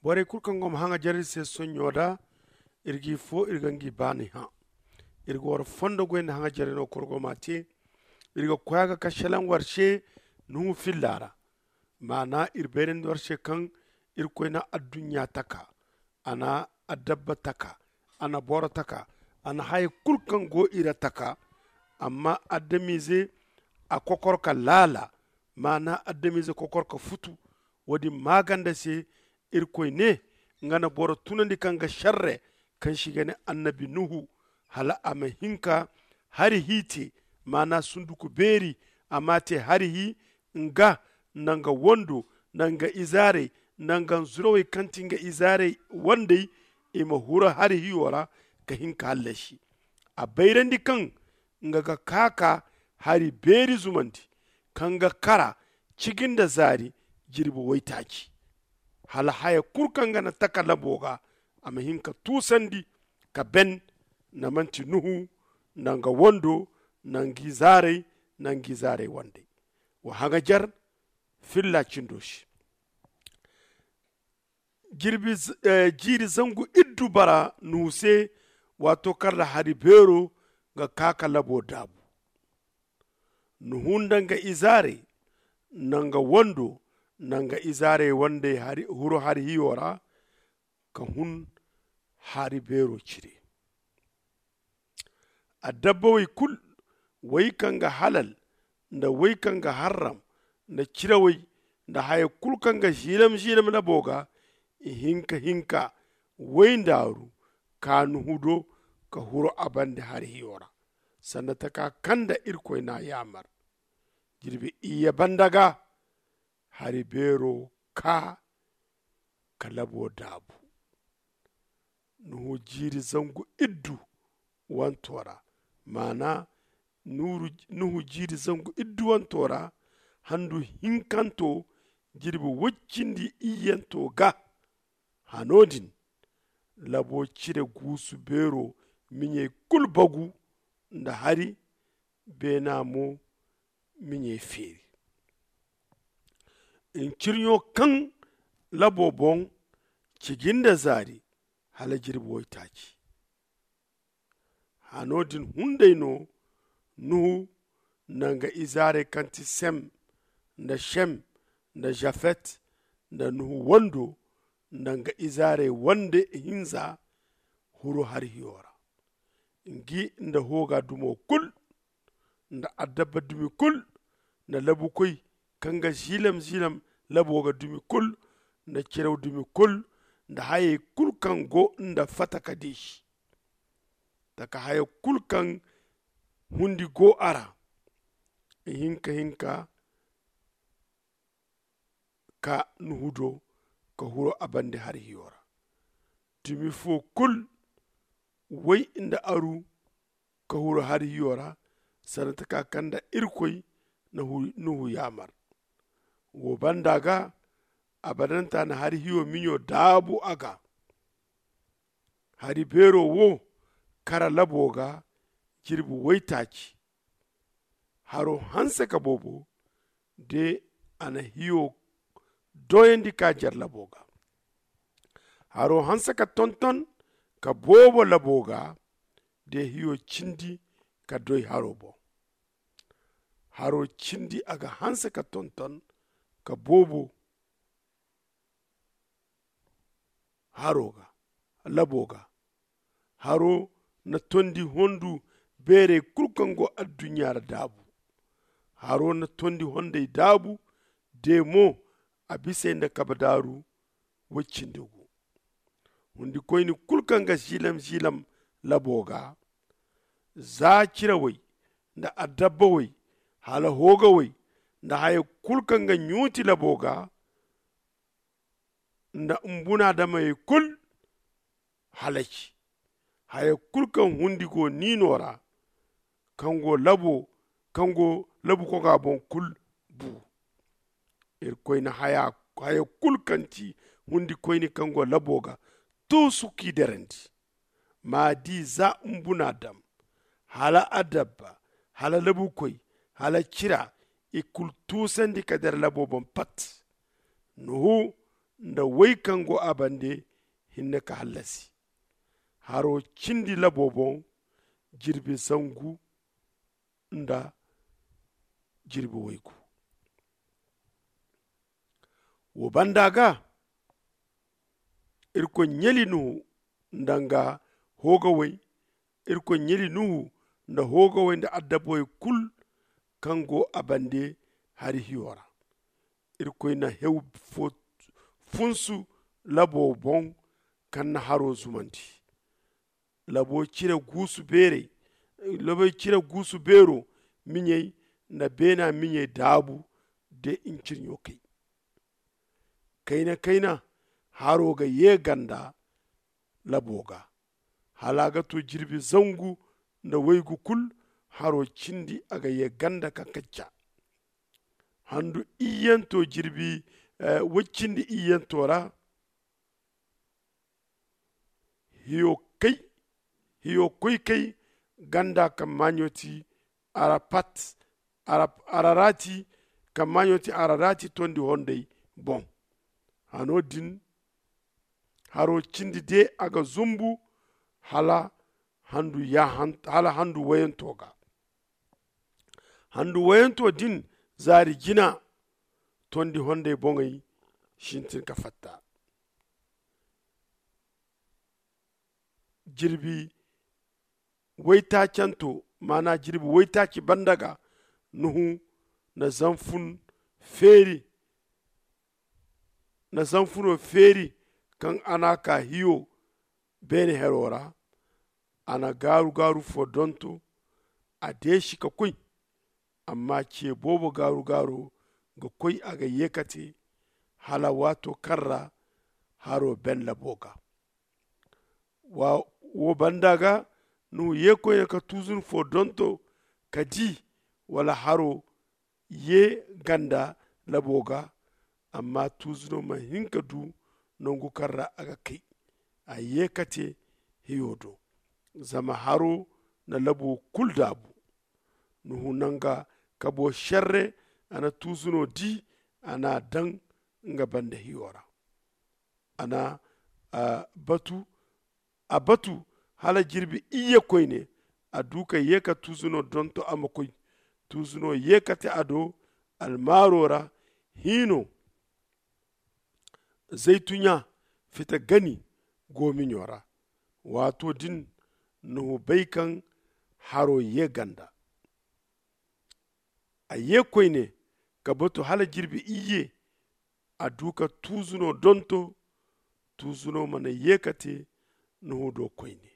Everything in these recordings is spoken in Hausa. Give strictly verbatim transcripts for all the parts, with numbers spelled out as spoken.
bore kulkan gom hanga jari se sonyoda irgi fo irgangi bani ha irgo war fondo gwen hanga jari no kurgo mate irgo kwaga kashalan warshe nu fillara mana irberen warshe kan irkoina addunya taka ana adabba taka ana bora taka ana hay kulkan go ira taka amma addamize a kokorka lala mana addamize kokorka futu wadi maganda se irkoy ne ngana boro tunandi kanga sharre kan shigane annabi nuhu hala ama hinka hari hiti mana sunduku beri amate hari hi nga nanga wondo nanga izare nanga zurowe kantinga izare wandai ima hura hari hi wara ka hinka hallashi a bayrandi kan ngaga kaka hari beri zumanti kanga kara cikin da zari jirbu waitaki hala haya kurkanga na taka laboga ama hinka tusandi ka ben na manti nuhu nanga wondo nangi zare nangi zare wande wa haga jar filla cindoshi jirbi eh, jiri zangu iddu bara nuse wato karla hari bero ga kaka labo dabu nuhunda nga izare nanga wondo nanga izare wande hari huro hari hiyora ka hun hari bero cire a dabba wai kul wai kanga halal da wai kanga haram da cire wai da haya kul kanga shilam shilam na boga hinka hinka wai daru ka nuhudo ka huro abande hari hiyora sannan ta ka kanda irkoi na yamar jirbi iya bandaga hari bero ka kalabo dabu nuhu jiri zangu iddu wantora mana nuru nuhu jiri zangu iddu wantora handu hinkanto jirbi waccindi iyanto ga hanodin labo cire gusu bero minye kulbagu da hari bena mo minye feri in kiryo kan labobon cigin da zari hala jirbo itaci hanodin hundai no nuhu nanga izare kanti sem da shem da jafet da nuhu wando nanga izare wande hinza huro har hiyora ngi nda hoga dumo kul nda adaba dumi kul nda labu koy kanga zilam zilam labu hoga dumi kul nda kirew dumi kul nda haye kul kan go nda fata kadish taka haye kul kan hundi go ara hinka hinka ka nuhudo ka huro abande har hiyora dumi fo kul wai inda aru ka huro har hiyora sanata ka kanda irkoi na hu, nuhu yamar wo bandaga abadanta na har hiyo minyo dabu aga hari bero wo kara laboga jirbu waitaci haro hansa ka bobo de ana hiyo doyendi ka jar laboga haro hansa ka tonton ka bobo laboga de hiyo cindi ka doy harobo haro cindi aga hansa ka tonton ka bobo haroga laboga haro na tondi hondu bere kulkango addunyar dabu haro na tondi honde dabu demo abise da kabadaru waccindigu hundi koyni kulkanga shilam shilam laboga za kira wai da adabba wai hala hoga wai da haya kulkanga nyuti laboga da umbuna da mai kul halaki haya kulkan hundi ko ninora kango labo kango labu ko gabon kul bu ir koyna haya haya kulkanti hundi koyni kango laboga to suki derendi ma di za umbuna dam hala adabba hala labu koy hala kira ikul tusandi kadar labobon pat nuhu nda wai kango abande hinne ka hallasi haro cindi labobon jirbi zangu nda jirbi waiku wo bandaga irko nyeli nuhu ndanga hoga wai irko nyeli nuhu nda hoga wai nda addaboy kul kango abande hari hiyora irko ina hew fo funsu labo bon kan haro zumanti labo cire gusu bere labo cire gusu bero minyei na bena minyei dabu de incin yokai kaina kaina haro ga ye ganda laboga halaga to jirbi zangu da waigu kul haro cindi aga ye ganda kakacca handu iyanto jirbi uh, waccindi iyantora hiyo kai hiyo koi kai ganda kamanyoti arapat arap ararati kamanyoti ararati tondi hondei bon hano din haro cindi de aga zumbu hala handu ya hala handu wayantoga handu wayanto din zari gina tondi honde bongai shintin ka fatta jirbi waita canto mana jirbi waita ki bandaga nuhu na zanfun feri na zanfuno feri kan ana ka hiyo bene herora ana garu garu fodonto a deshi ka kui amma ce bobo garu garu ga koi aga yekate hala wato karra haro ben laboga wa wo bandaga nu yeko ya ka tuzun fodonto kadi wala haro ye ganda laboga amma tuzuno ma hinka du nongu karra aga kai a yekate hiyodo zama haro na labo kuldabu nuhu nanga kabo sharre ana tuzuno di ana dan nga banda hiyora ana uh, batu a batu hala jirbi iya koyne a duka yeka tuzuno donto ama koy tuzuno yekate ado almarora hino zaitunya fita gani gomi nyora wato din nuhu baikan haro ye ganda a ye koyne ka batu hala jirbi iye a duka tuzuno donto tuzuno mana yekate nuhu do koyne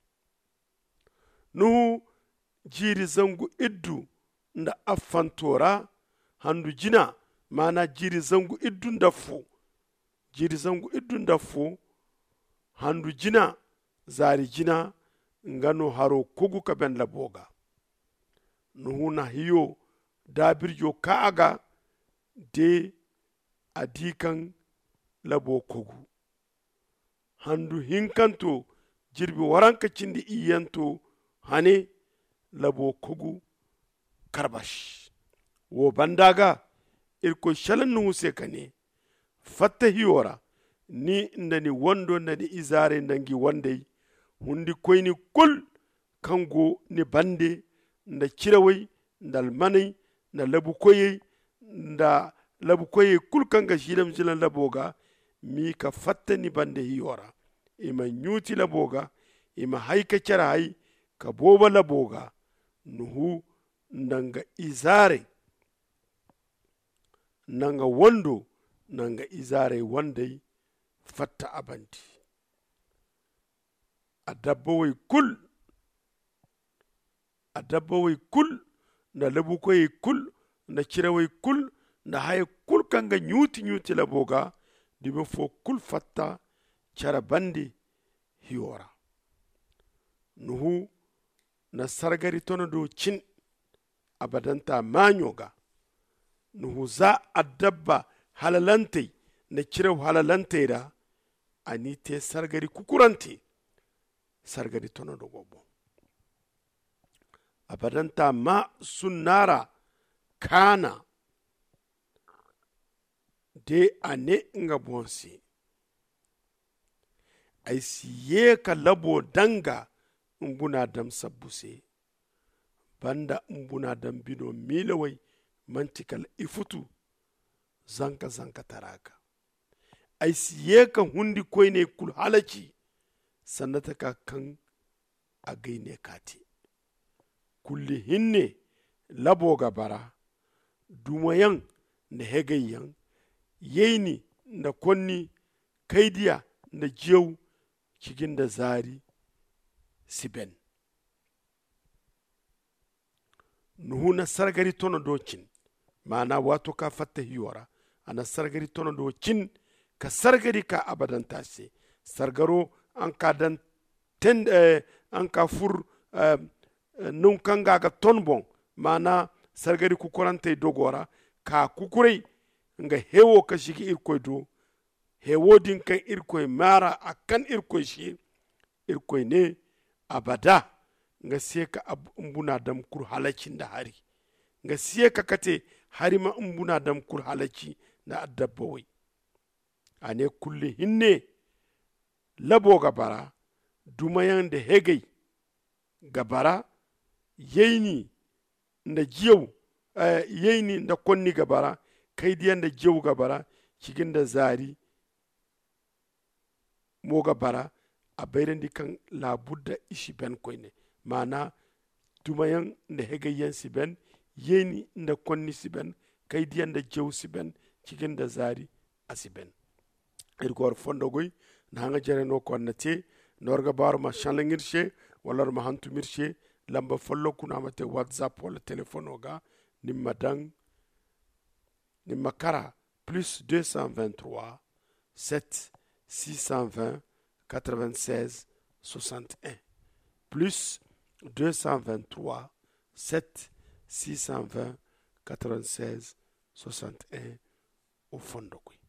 nuhu jiri zangu iddu nda affantora handu jina mana jiri zangu iddu ndafo jiri zangu iddu ndafo handu jina zari jina ngano haro kogu ka ben laboga nuhu na hiyo dabirjo kaaga de adikan labo kogu handu hinkanto jirbi waranka cindi iyanto hane labo kogu karbash wo bandaga irko shalan nuhu sekane fatta hiyora ni ndani wando ndani izare ndangi wandei hundi koyni kul kango ni bande nda cirawai ndal manai na labu koye nda labu koye kul kanga shilam shilan laboga mi ka fatta ni bande hiyora ima nyuti laboga ima haika cara hay ka boba laboga nuhu ndanga izare nanga wando nanga izare wandai fatta abanti a dabbawai kul a dabbawai kul na labu koye kul na cirawai kul na haye kul kanga nyuti nyuti laboga dime fo kul fatta cara bandi hiyora nuhu na sargari tono do cin abadanta manyoga nuhu za a dabba halalantai na ciraw halalantai da ani te sargari kukurante sargari tono do gobo abadanta ma sunnara kana de ane nga bonsi ay siye ka labo danga mbuna dam sabbuse banda mbuna dam bino milawai mantikal ifutu zanka zanka taraka ay siye ka hundi koyne kul halaci sannata ka kan a gaine kati kulli hinne labo gabara dumayan na hegayyan yeyni na konni kaidiya na jiyau cikin da zari siben nuhu na sargari tono docin ma'ana wato ka fatta hiyora ana sargari tono docin ka sargari ka abadan tase sargaro an ka dan ten eh, an ka fur eh, nun kan ga ga ton bon ma'ana sargari ku korante dogora ka kukurei nga hewo ka shigi irkoy do hewo din kan irkoy mara akan irkoy shi irkoy ne abada nga seka mbuna dam kur halacin da hari nga seka kate harima mbuna dam kur halaci na addabawai ane kulli hinne labo gabara dumayan da hegei gabara yeyni nda jiyau uh, yeyni nda konni gabara kaidiyan da jiyau gabara cikin da zari mo gabara a bayrandi kan labudda ishi ben koyne mana dumayan nda hegayyan si ben yeyni nda konni si ben kaidiyan da jiyau si ben cikin da zari a si ben irgor fondogoy na hanga jere no konnate norga bar ma shalangirche wala ma hantu mirche lamba follo kuna mate whatsapp wala telefono ga nimma dang nimma kara plus deux cent vingt-trois sept six cent vingt quatre-vingt-seize soixante et un plus deux cent vingt-trois sept six cent vingt quatre-vingt-seize soixante et un au fondogoy